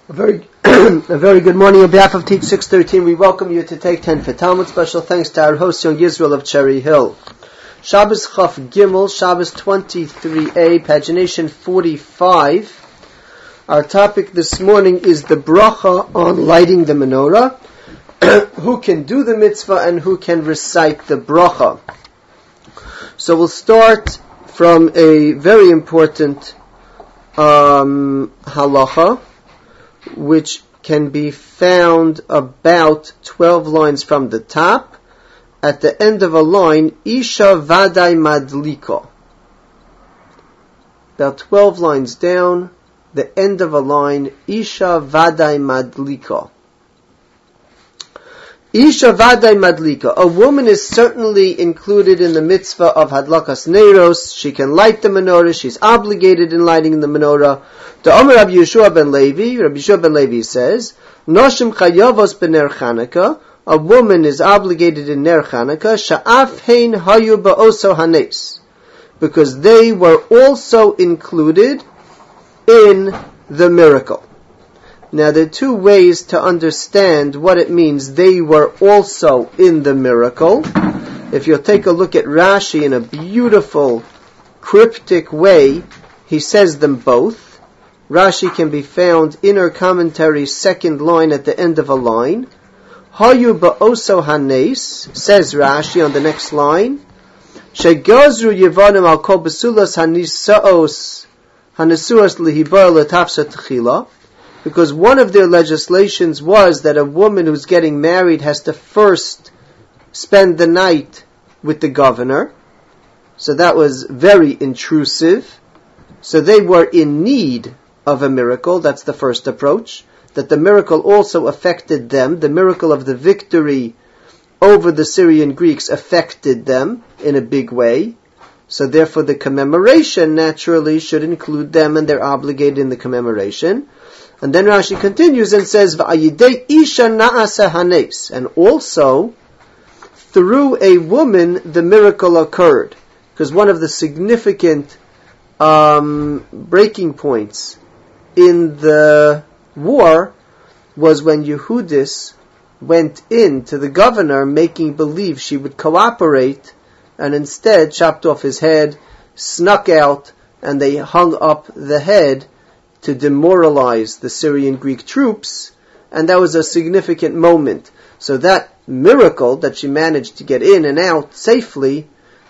A very, a very good morning. On behalf of Teach 613, we welcome you to Take 10 for Talmud. Special thanks to our host, Young Israel of Cherry Hill. Shabbos Chaf Gimel, Shabbos 23a, pagination 45. Our topic this morning is the bracha on lighting the menorah. Who can do the mitzvah and who can recite the bracha? So we'll start from a very important halacha, which can be found about 12 lines from the top. At the end of a line, Isha Vadai Madliko. About 12 lines down, the end of a line, Isha Vadai Madliko. Isha Vadai Madlika. A woman is certainly included in the mitzvah of Hadlakas Neiros. She can light the menorah. She's obligated in lighting the menorah. The Omer Rabbi Yeshua ben Levi says, Noshim Chayavos b'ner Chanukah. A woman is obligated in Ner Chanukah. Sha'af hein hayu ba'oso hanes. Because they were also included in the miracle. Now, there are two ways to understand what it means they were also in the miracle. If you'll take a look at Rashi in a beautiful, cryptic way, he says them both. Rashi can be found in her commentary, second line at the end of a line. Hayu ba'oso hanes, says Rashi on the next line, Shegazru yevanim al kol besulas hanisuas lihibar letafsha tchila. Because one of their legislations was that a woman who's getting married has to first spend the night with the governor. So that was very intrusive. So they were in need of a miracle. That's the first approach. That the miracle also affected them. The miracle of the victory over the Syrian Greeks affected them in a big way. So therefore the commemoration naturally should include them, and they're obligated in the commemoration. And then Rashi continues and says, V'ayidei isha na'asa hanes. And also, through a woman, the miracle occurred. Because one of the significant breaking points in the war was when Yehudis went in to the governor making believe she would cooperate, and instead chopped off his head, snuck out, and they hung up the head to demoralize the Syrian Greek troops, and that was a significant moment. So that miracle that she managed to get in and out safely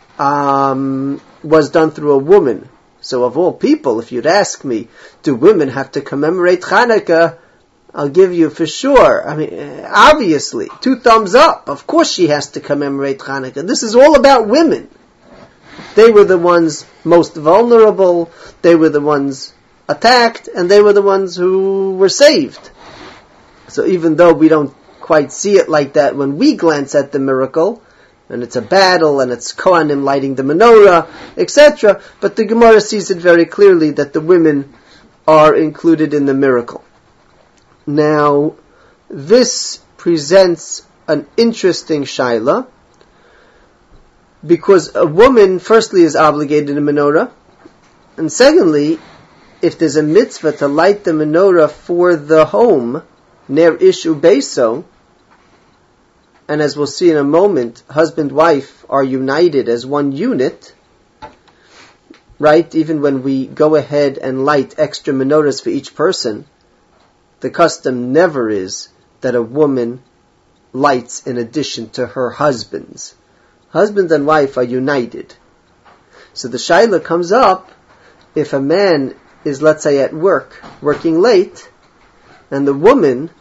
was done through a woman. So of all people, if you'd ask me, do women have to commemorate Chanukah? I'll give you for sure. I mean, obviously, 2 thumbs up. Of course she has to commemorate Chanukah. This is all about women. They were the ones most vulnerable. They were the ones attacked, and they were the ones who were saved. So even though we don't quite see it like that when we glance at the miracle, and it's a battle, and it's Kohanim lighting the menorah, etc., but the Gemara sees it very clearly that the women are included in the miracle. Now, this presents an interesting shaila, because a woman, firstly, is obligated in a menorah, and secondly, if there's a mitzvah to light the menorah for the home, ner ishu beso, and as we'll see in a moment, husband and wife are united as one unit, right? Even when we go ahead and light extra menorahs for each person, the custom never is that a woman lights in addition to her husband's. Husband and wife are united. So the shaila comes up, if a man is, let's say, at work, working late, and the woman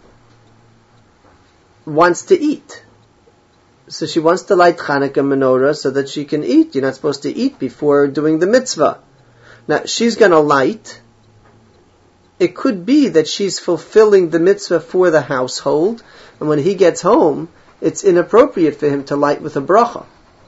wants to eat. So she wants to light Chanukah menorah so that she can eat. You're not supposed to eat before doing the mitzvah. Now, she's going to light. It could be that she's fulfilling the mitzvah for the household, and when he gets home, it's inappropriate for him to light with a bracha.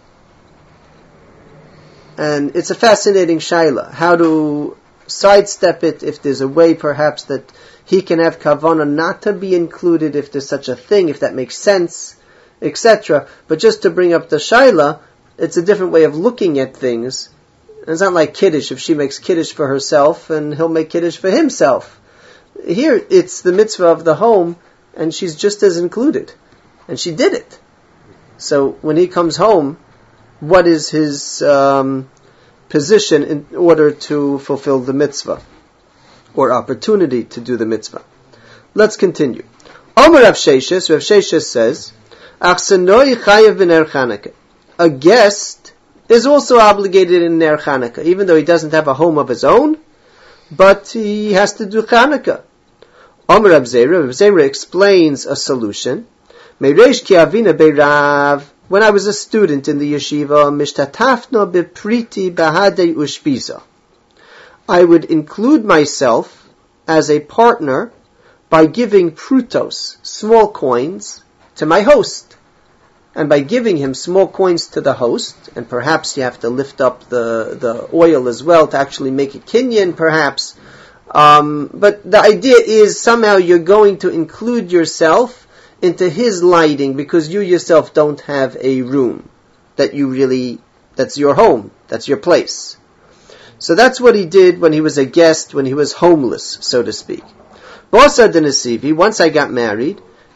And it's a fascinating shaila, how to sidestep it, if there's a way perhaps that he can have kavanah not to be included, if there's such a thing, if that makes sense, etc. But just to bring up the shaila, it's a different way of looking at things. And it's not like Kiddush, if she makes Kiddush for herself and he'll make Kiddush for himself. here it's the mitzvah of the home, and she's just as included. And she did it. So when he comes home, what is his position in order to fulfill the mitzvah? Or opportunity to do the mitzvah? Let's continue. Omer Rav Sheshes says, Achsanoi chayev b'ner Chanukah. A guest is also obligated in Ner Chanukah, even though he doesn't have a home of his own, but he has to do Chanukah. Omer Rav Zera explains a solution. Meireish ki avina beirav. When I was a student in the yeshiva, mishtatafno bepriti bahadei ushpiza. I would include myself as a partner by giving prutos, small coins, to my host. And by giving him small coins to the host, and perhaps you have to lift up the oil as well to actually make a kinyan, perhaps. But the idea is somehow you're going to include yourself into his lighting because you yourself don't have a room that's your home, that's your place. So that's what he did when he was a guest, when he was homeless, so to speak. Basa Dinasivi, once I got married,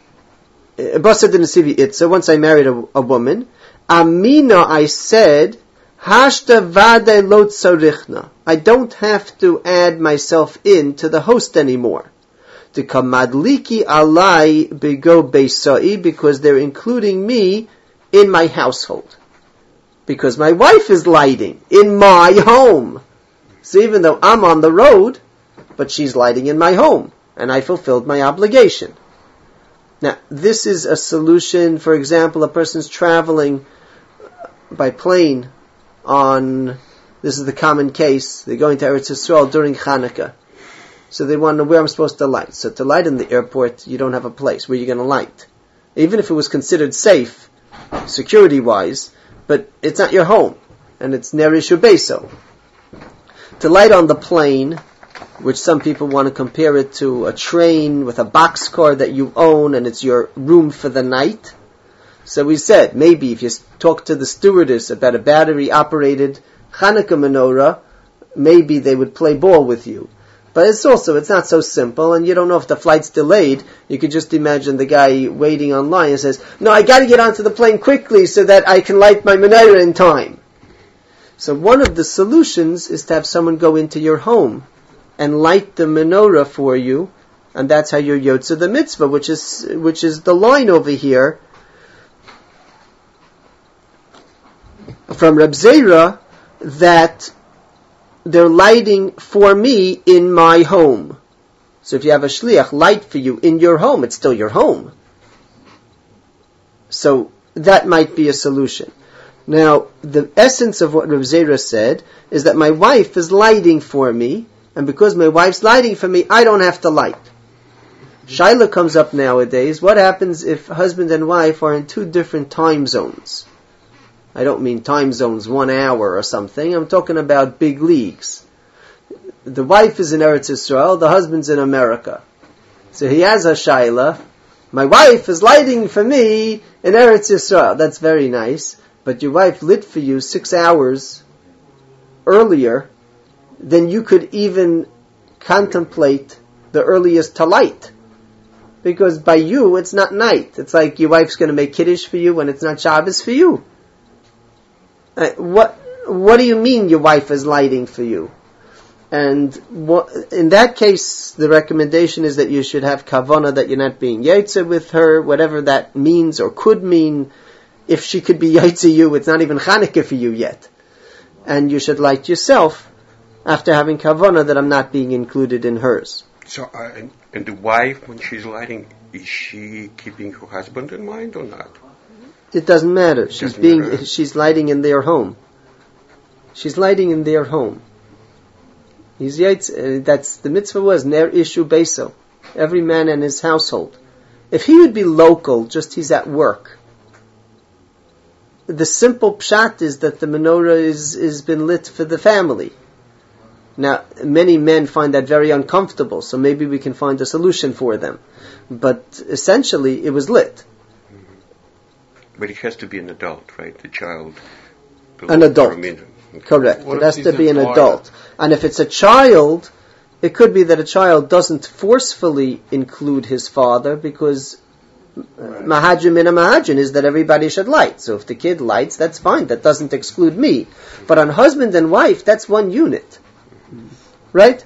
Basa Dinasivi Itza, once I married a woman, Amina, I said, Hashta vade lo tzarichna. I don't have to add myself in to the host anymore. The kamadliki alai bego beisai, because they're including me in my household. Because my wife is lighting in my home. So even though I'm on the road, but she's lighting in my home, and I fulfilled my obligation. Now, this is a solution. For example, a person's traveling by plane this is the common case, they're going to Eretz Yisrael during Chanukah. So they want to know where I'm supposed to light. So to light in the airport, you don't have a place. Where are you going to light? Even if it was considered safe, security-wise, but it's not your home, and it's Ner Ishu Beiso. To light on the plane, which some people want to compare it to a train with a boxcar that you own, and it's your room for the night. So we said, maybe if you talk to the stewardess about a battery-operated Chanukah menorah, maybe they would play ball with you. But it's not so simple, and you don't know if the flight's delayed. You could just imagine the guy waiting online and says, no, I got to get onto the plane quickly so that I can light my menorah in time. So one of the solutions is to have someone go into your home and light the menorah for you, and that's how you're yotze the mitzvah, which is the line over here from Reb Zera that they're lighting for me in my home. So if you have a shliach light for you in your home, it's still your home. So that might be a solution. Now, the essence of what Rav Zera said is that my wife is lighting for me, and because my wife's lighting for me, I don't have to light. Shaila comes up nowadays. What happens if husband and wife are in two different time zones? I don't mean time zones 1 hour or something. I'm talking about big leagues. The wife is in Eretz Yisrael, the husband's in America. So he has a shaila. My wife is lighting for me in Eretz Yisrael. That's very nice. But your wife lit for you 6 hours earlier than you could even contemplate the earliest to light. Because by you, it's not night. It's like your wife's going to make Kiddush for you when it's not Shabbos for you. What do you mean your wife is lighting for you? And in that case, the recommendation is that you should have kavanah, that you're not being yaitze with her, whatever that means or could mean. If she could be yaitze you, it's not even Chanukah for you yet. And you should light yourself after having kavanah that I'm not being included in hers. So, and the wife, when she's lighting, is she keeping her husband in mind or not? It doesn't matter. She's lighting in their home. She's lighting in their home. He's yaitz. That's the mitzvah was Ner Ishu Beiso. Every man in his household. If he would be local, just he's at work. The simple pshat is that the menorah is been lit for the family. Now, many men find that very uncomfortable, so maybe we can find a solution for them. But essentially, it was lit. But it has to be an adult, right? The child. An adult. Correct. It has to be an adult. And if it's a child, It could be that a child doesn't forcefully include his father because mahajin min mahajin is that everybody should light. So if the kid lights, that's fine. That doesn't exclude me. But on husband and wife, that's one unit. Right?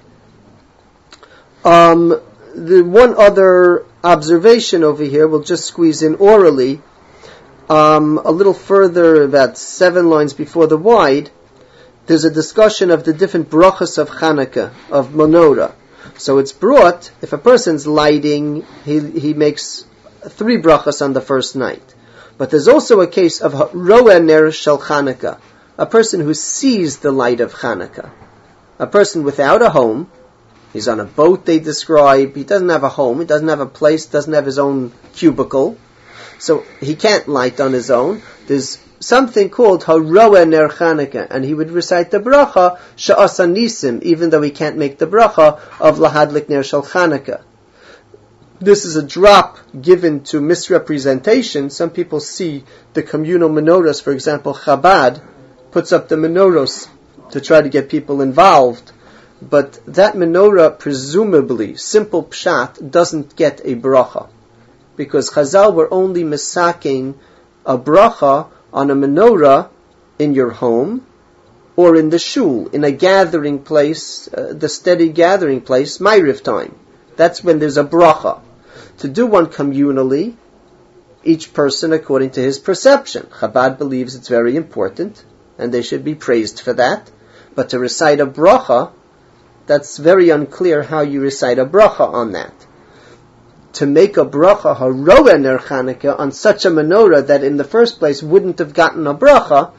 The one other observation over here, we'll just squeeze in orally, a little further, about 7 lines before the wide, there's a discussion of the different brachas of Chanukah, of menorah. So it's brought, if a person's lighting, he makes 3 brachas on the first night. But there's also a case of roeh ner shel Chanukah, a person who sees the light of Chanukah. A person without a home, he's on a boat, they describe, he doesn't have a home, he doesn't have a place, doesn't have his own cubicle, so he can't light on his own. There's something called Haroeh Ner Chanukah, and he would recite the bracha Sha'asa Nisim, even though he can't make the bracha of Lahadlik Ner Shel Chanukah. This is a drop given to misrepresentation. Some people see the communal menorahs, for example, Chabad puts up the menorahs to try to get people involved. But that menorah, presumably, simple pshat, doesn't get a bracha. Because Chazal were only misaking a bracha on a menorah in your home or in the shul, in a gathering place, the steady gathering place, Ma'ariv time. That's when there's a bracha. To do one communally, each person according to his perception. Chabad believes it's very important, and they should be praised for that. But to recite a bracha, that's very unclear how you recite a bracha on that. To make a bracha haroeh ner Chanukah on such a menorah that in the first place wouldn't have gotten a bracha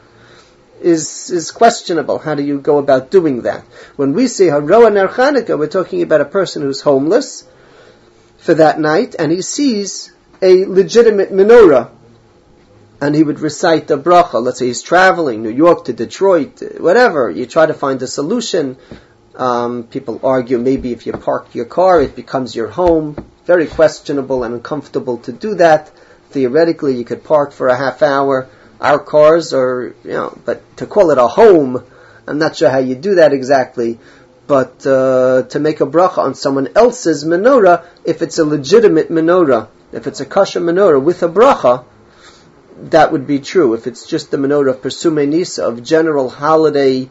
is questionable. How do you go about doing that? When we say haroeh ner Chanukah, we're talking about a person who's homeless for that night, and he sees a legitimate menorah, and he would recite the bracha. Let's say he's traveling, New York to Detroit, whatever. You try to find a solution. People argue maybe if you park your car, it becomes your home. Very questionable and uncomfortable to do that. Theoretically, you could park for a half hour. Our cars are, but to call it a home, I'm not sure how you do that exactly. But to make a bracha on someone else's menorah, if it's a legitimate menorah, if it's a kosher menorah with a bracha, that would be true. If it's just the menorah of Persumei Nisa, of general holiday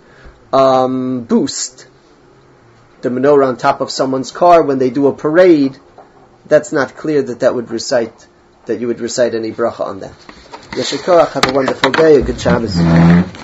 boost, the menorah on top of someone's car when they do a parade, that's not clear that you would recite any bracha on that. Yeshua Korach, have a wonderful day, a good Shabbos.